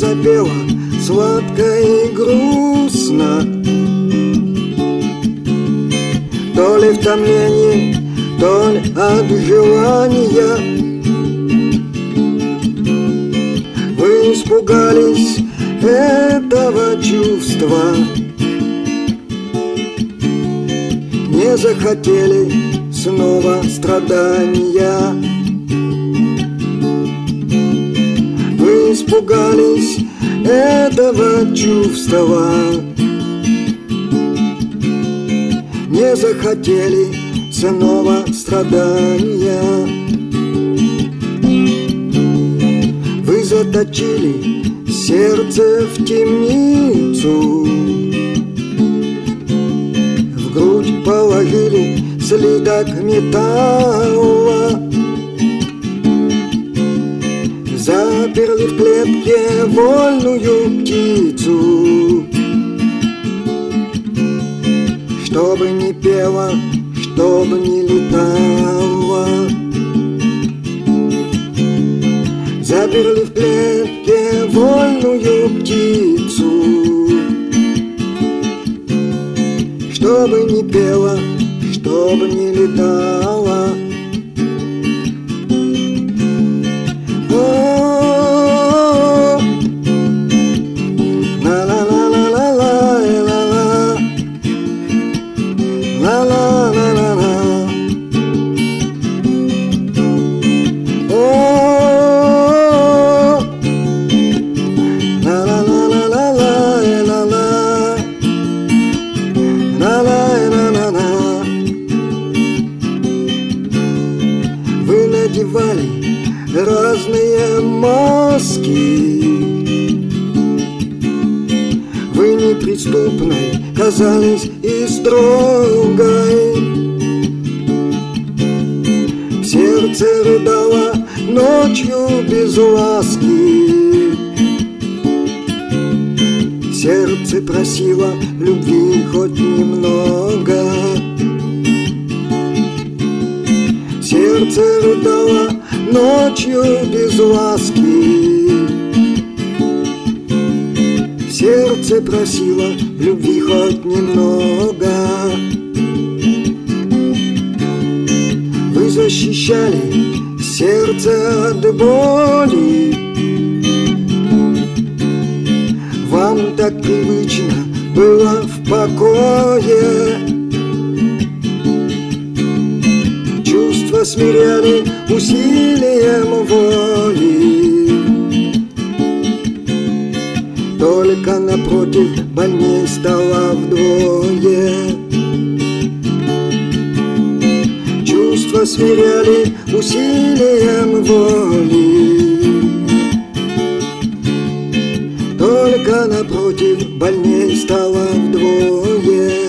запела сладко и грустно. То ли в томлении, то ли от желания вы испугались этого чувства, не захотели снова страдания. Вы испугались этого чувства, не захотели снова страдания. Вы заточили сердце в темницу, в грудь положили слиток металла, заперли в клетке вольную птицу, чтобы не пела, чтобы не летала. Заперли в клетке вольную птицу, чтобы не пела, чтобы не летала. Вы надевали разные маски, вы неприступной казались и строгой. Сердце рыдало ночью без ласки, сердце просило любви хоть немного. Сердце рыдало ночью без ласки, сердце просило любви хоть немного. Вы защищали сердце от боли, вам так привычно было в покое. Чувства смиряли усилием воли, только напротив больней стало вдвое. Чувства смиряли усилием воли, только напротив больней стало вдвое.